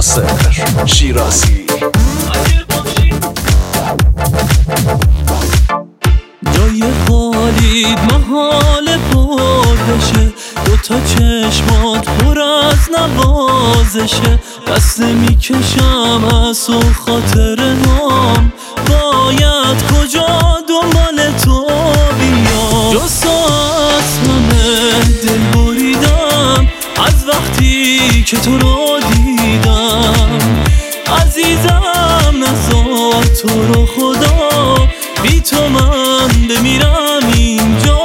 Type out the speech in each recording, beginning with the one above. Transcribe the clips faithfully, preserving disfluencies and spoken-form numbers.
ناصر شیرازی. جای خالید محال پر بشه، دوتا چشمات پر از نوازشه. دست میکشم از و خاطر هم، باید کجا دنبال تو بیام. جز تو از همه دل بریدم، از وقتی که تو رو دیدم. عزیزم نذار تو رو خدا، بی تو من بمیرم اینجا.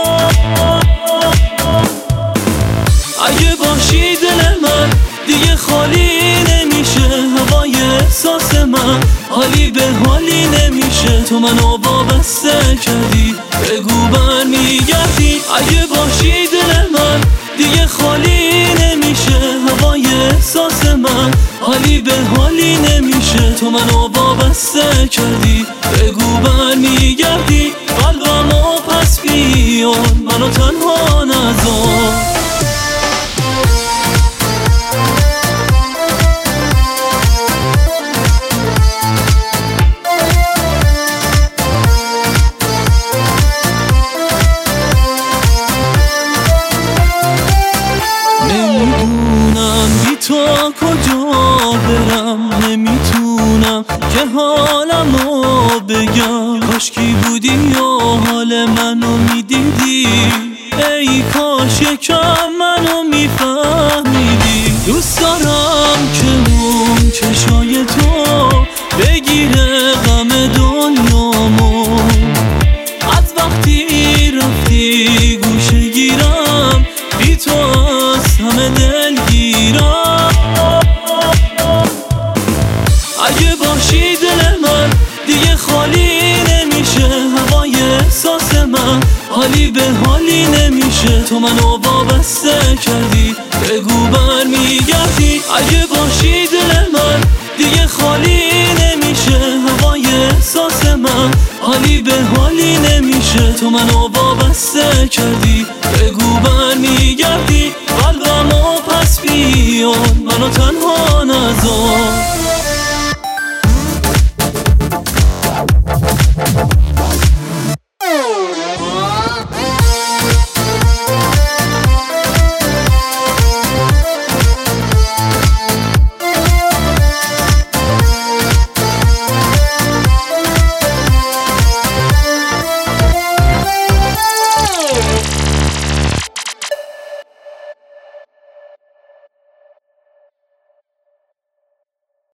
اگه باشی دل من دیگه خالی نمیشه، هوای احساس من حالی به حالی نمیشه. تو منو وابسته کردی، بگو برمیگردی. اگه باشی دل من دیگه خالی نمیشه، هوای احساس من حالی به حالی نمیشه. تو منو وابسته کردی، بگو برمیگردی. قلبمو پس بیار، منو تنها نذار. تو کجا برم، نمیتونم که حالمو بگم. کاشکی بودی یا حال منو میدیدی، ای کاش یکم منو میفهمیدی. دوست دارم که اون چشای تو بگیره غم دنیامو. از وقتی رفتی گوشه گیرم، بی تو از همه دل گیرم. اگه باشی دل من دیگه خالی نمیشه، هوای احساس من حالی به حالی نمیشه. تو منو وابسته کردی، بگو برمیگردی. اگه باشی دل من دیگه خالی نمیشه، هوای احساس من حالی به حالی نمیشه. تو منو وابسته کردی، بگو برمیگردی. قلبمو پس بیار، منو تنها نذار.